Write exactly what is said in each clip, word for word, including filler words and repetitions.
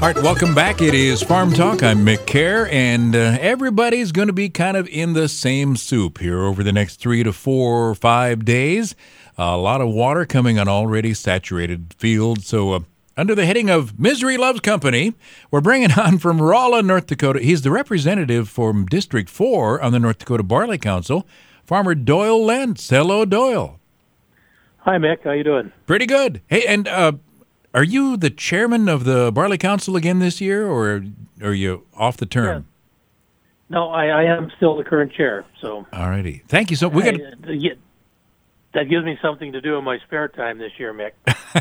All right, welcome back. It is Farm Talk. I'm Mick Kerr, and uh, everybody's going to be kind of in the same soup here over the next three to four or five days. A lot of water coming on already saturated fields. So uh, under the heading of Misery Loves Company, we're bringing on from Rolla, North Dakota. He's the representative from District four on the North Dakota Barley Council, Farmer Doyle Lentz. Hello, Doyle. Hi, Mick. How you doing? Pretty good. Hey, and uh, are you the chairman of the Barley Council again this year, or are you off the term? Yeah. No, I, I am still the current chair. So, all righty. Thank you. So we got. I, that gives me something to do in my spare time this year, Mick.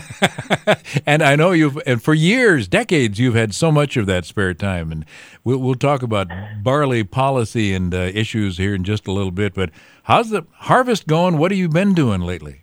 And I know you've, and for years, decades, you've had so much of that spare time. And we'll, we'll talk about barley policy and uh, issues here in just a little bit. But how's the harvest going? What have you been doing lately?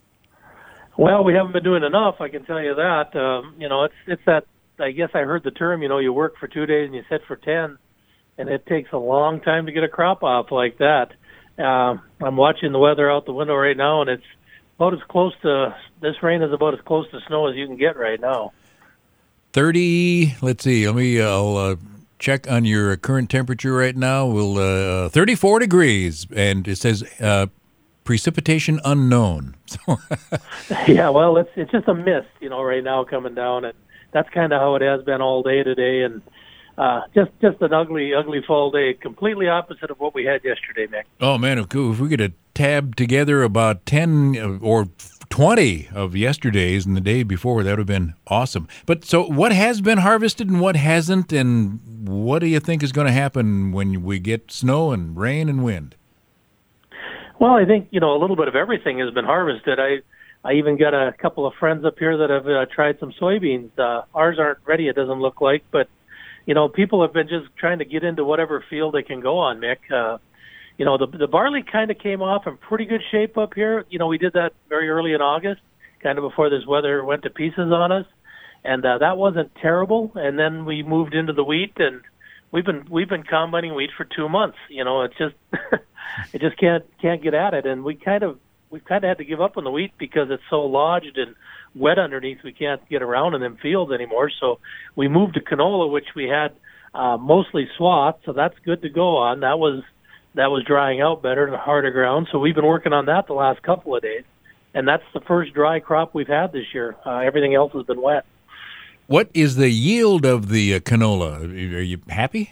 Well, we haven't been doing enough, I can tell you that. Um, you know, it's it's that, I guess I heard the term, you know, you work for two days and you sit for ten, and it takes a long time to get a crop off like that. Uh, I'm watching the weather out the window right now, and it's about as close to, this rain is about as close to snow as you can get right now. thirty, let's see, let me, uh, I'll uh, check on your current temperature right now. We'll, uh, thirty-four degrees, and it says, uh, precipitation unknown. Yeah, well, it's it's just a mist, you know, right now coming down, and that's kind of how it has been all day today, and uh, just just an ugly, ugly fall day, completely opposite of what we had yesterday, Mick. Oh man, if, if we could have tabbed together about ten or twenty of yesterday's and the day before, that would have been awesome. But so, what has been harvested and what hasn't, and what do you think is going to happen when we get snow and rain and wind? Well, I think, you know, a little bit of everything has been harvested. I I even got a couple of friends up here that have uh, tried some soybeans. Uh, ours aren't ready, it doesn't look like, but, you know, people have been just trying to get into whatever field they can go on, Mick. Uh, you know, the the barley kind of came off in pretty good shape up here. You know, we did that very early in August, kind of before this weather went to pieces on us, and uh, that wasn't terrible. And then we moved into the wheat, and we've been we've been combining wheat for two months. You know, it's just it just can't can't get at it, and we kind of we've kind of had to give up on the wheat because it's so lodged and wet underneath. We can't get around in them fields anymore. So we moved to canola, which we had uh, mostly swath, so that's good to go on. That was that was drying out better and harder ground. So we've been working on that the last couple of days, and that's the first dry crop we've had this year. Uh, everything else has been wet. What is the yield of the uh, canola? Are you happy?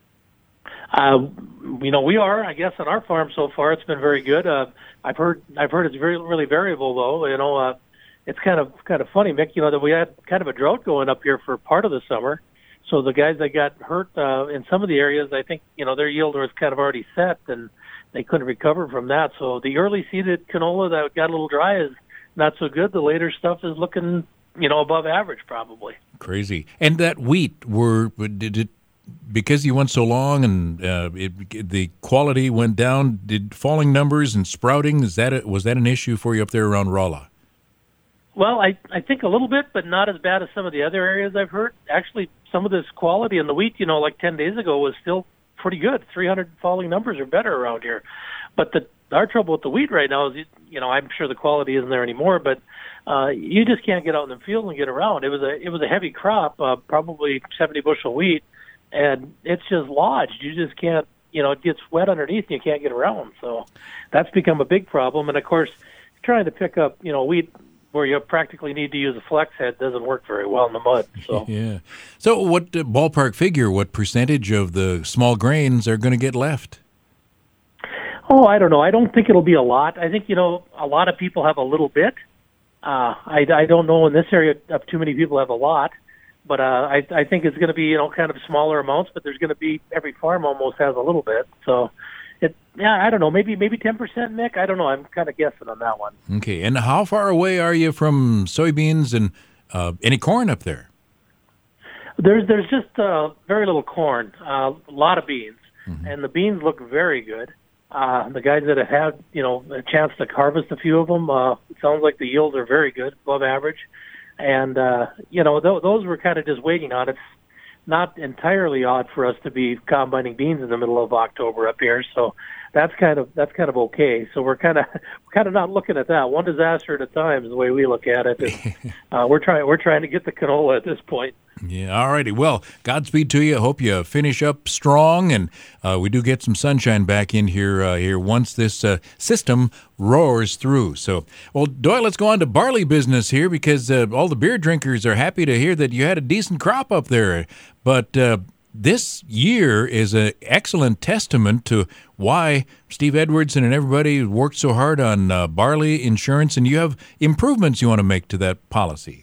Uh, you know, we are, I guess, on our farm so far. It's been very good. Uh, I've heard, I've heard it's very, really variable, though. You know, uh, it's kind of, kind of funny, Mick. You know that we had kind of a drought going up here for part of the summer. So the guys that got hurt uh, in some of the areas, I think, you know, their yield was kind of already set, and they couldn't recover from that. So the early seeded canola that got a little dry is not so good. The later stuff is looking, you know, above average, probably. Crazy. And that wheat, were did it because you went so long and uh, it, the quality went down? Did falling numbers and sprouting, is that a, was that an issue for you up there around Rolla? Well, I I think a little bit, but not as bad as some of the other areas I've heard. Actually, some of this quality in the wheat, you know, like ten days ago, was still pretty good. three hundred falling numbers are better around here. But the our trouble with the wheat right now is, you know, I'm sure the quality isn't there anymore, but uh, you just can't get out in the field and get around. It was a it was a heavy crop, uh, probably seventy bushel wheat, and it's just lodged. You just can't, you know, it gets wet underneath and you can't get around. So that's become a big problem. And of course, trying to pick up, you know, wheat where you practically need to use a flex head doesn't work very well in the mud. So yeah. So what uh, ballpark figure, what percentage of the small grains are going to get left? Oh, I don't know. I don't think it'll be a lot. I think, you know, a lot of people have a little bit. Uh, I, I don't know in this area if too many people have a lot, but uh, I, I think it's going to be, you know, kind of smaller amounts, but there's going to be, every farm almost has a little bit. So, it, yeah, I don't know, maybe maybe ten percent, Nick. I don't know. I'm kind of guessing on that one. Okay. And how far away are you from soybeans and uh, any corn up there? There's there's just uh, very little corn, uh, a lot of beans, mm-hmm. and the beans look very good. Uh, the guys that have had, you know, a chance to harvest a few of them, uh, it sounds like the yields are very good, above average. And, uh, you know, th- those we're kind of just waiting on. It's not entirely odd for us to be combining beans in the middle of October up here. So that's kind of that's kind of okay. So we're kind of we're kind of not looking at that one disaster at a time is the way we look at it. And, uh, we're trying we're trying to get the canola at this point. Yeah, all righty. Well, Godspeed to you. I hope you finish up strong, and uh, we do get some sunshine back in here uh, here once this uh, system roars through. So, well, Doyle, let's go on to barley business here, because uh, all the beer drinkers are happy to hear that you had a decent crop up there. But uh, this year is an excellent testament to why Steve Edwardson and everybody worked so hard on uh, barley insurance, and you have improvements you want to make to that policy.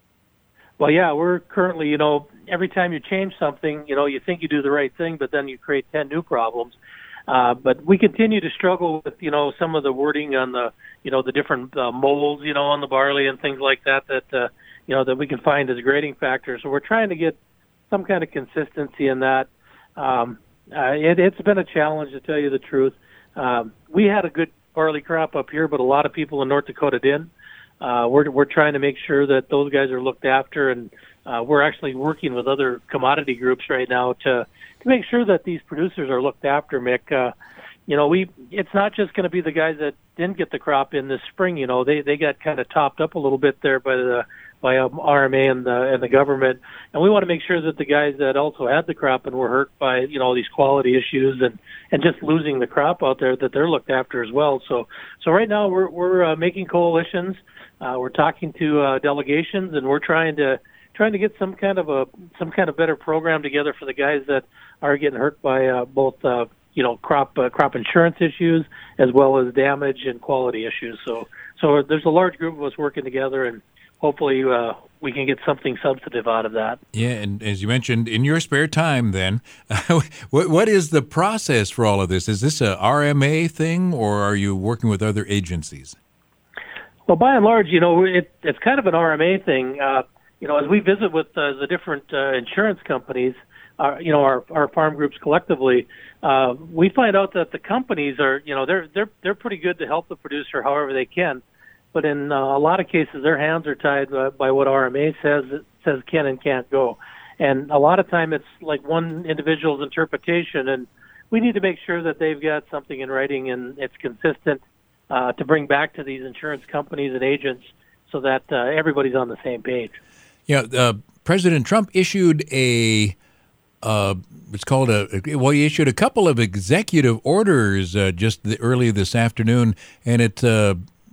Well, yeah, we're currently, you know, every time you change something, you know, you think you do the right thing, but then you create ten new problems. Uh, but we continue to struggle with, you know, some of the wording on the, you know, the different uh, molds, you know, on the barley and things like that, that, uh, you know, that we can find as grading factors. So we're trying to get some kind of consistency in that. Um, uh, it, it's been a challenge, to tell you the truth. Um, we had a good barley crop up here, but a lot of people in North Dakota didn't. Uh, we're we're trying to make sure that those guys are looked after, and uh, we're actually working with other commodity groups right now to to make sure that these producers are looked after. Mick, uh, you know, we it's not just going to be the guys that didn't get the crop in this spring. You know, they they got kind of topped up a little bit there by the by um, R M A and the and the government, and we want to make sure that the guys that also had the crop and were hurt by, you know, these quality issues and and just losing the crop out there, that they're looked after as well. So so right now we're we're uh, making coalitions. Uh, we're talking to uh, delegations, and we're trying to trying to get some kind of a some kind of better program together for the guys that are getting hurt by uh, both uh, you know crop uh, crop insurance issues as well as damage and quality issues. So so there's a large group of us working together, and hopefully uh, we can get something substantive out of that. Yeah, and as you mentioned, in your spare time, then what what is the process for all of this? Is this a R M A thing, or are you working with other agencies? Well, by and large, you know, it, it's kind of an R M A thing. Uh, you know, as we visit with uh, the different uh, insurance companies, uh, you know, our, our farm groups collectively, uh, we find out that the companies are, you know, they're they're they're pretty good to help the producer however they can, but in uh, a lot of cases, their hands are tied by, by what R M A says says can and can't go, and a lot of time it's like one individual's interpretation, and we need to make sure that they've got something in writing and it's consistent. Uh, to bring back to these insurance companies and agents so that uh, everybody's on the same page. Yeah, uh, President Trump issued a, uh, it's called a, well, he issued a couple of executive orders uh, just the, early this afternoon, and it uh,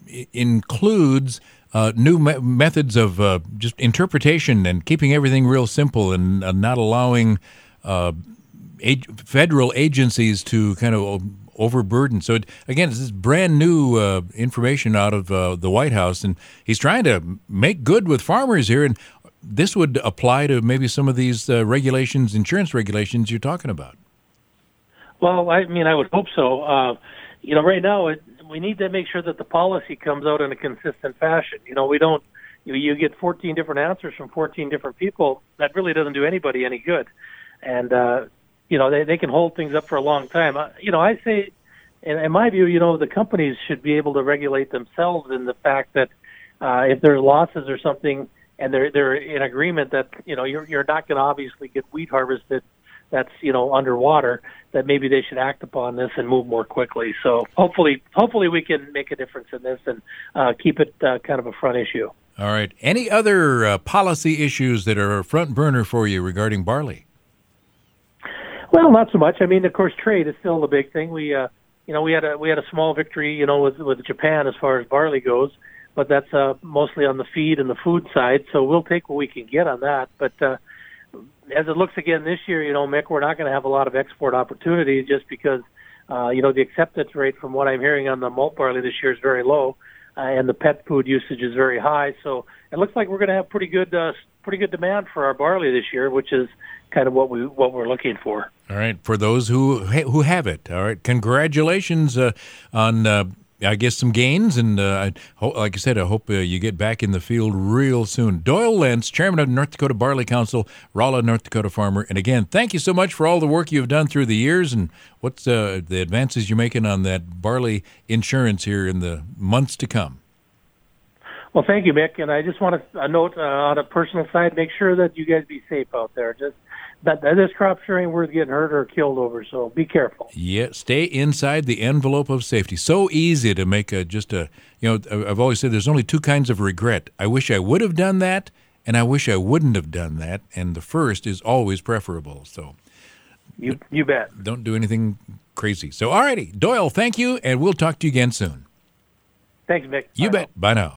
includes uh, new me- methods of uh, just interpretation and keeping everything real simple, and uh, not allowing uh, ag- federal agencies to kind of overburdened. So it, again, this is brand new uh, information out of uh, the White House, and he's trying to make good with farmers here. And this would apply to maybe some of these uh, regulations, insurance regulations you're talking about. Well, I mean, I would hope so. Uh, you know, right now it, we need to make sure that the policy comes out in a consistent fashion. You know, we don't. You, you get fourteen different answers from fourteen different people. That really doesn't do anybody any good. And uh, you know, they, they can hold things up for a long time. Uh, you know, I say, in, in my view, you know, the companies should be able to regulate themselves in the fact that uh, if there's losses or something and they're they're in agreement that, you know, you're, you're not going to obviously get wheat harvested that's, you know, underwater, that maybe they should act upon this and move more quickly. So hopefully, hopefully we can make a difference in this and uh, keep it uh, kind of a front issue. All right. Any other uh, policy issues that are a front burner for you regarding barley? Well, not so much. I mean, of course, trade is still the big thing. We, uh, you know, we had a we had a small victory, you know, with with Japan as far as barley goes, but that's uh, mostly on the feed and the food side. So we'll take what we can get on that. But uh, as it looks again this year, you know, Mick, we're not going to have a lot of export opportunities just because, uh, you know, the acceptance rate from what I'm hearing on the malt barley this year is very low, uh, and the pet food usage is very high. So it looks like we're going to have pretty good uh, pretty good demand for our barley this year, which is kind of what we what we're looking for. All right, for those who who have it, all right, congratulations uh, on uh, I guess some gains, and uh, I, like I said, I hope uh, you get back in the field real soon. Doyle Lentz, chairman of North Dakota Barley Council, Rolla, North Dakota farmer, and again, thank you so much for all the work you've done through the years, and what's uh, the advances you're making on that barley insurance here in the months to come. Well, thank you, Mick. And I just want to a note uh, on a personal side, make sure that you guys be safe out there. Just that, that this crop sure ain't worth getting hurt or killed over, so be careful. Yeah, stay inside the envelope of safety. So easy to make a just a, you know, I've always said there's only two kinds of regret. I wish I would have done that, and I wish I wouldn't have done that. And the first is always preferable. So you you bet. Don't do anything crazy. So, all righty, Doyle, thank you, and we'll talk to you again soon. Thanks, Mick. You Bye bet. Bye now.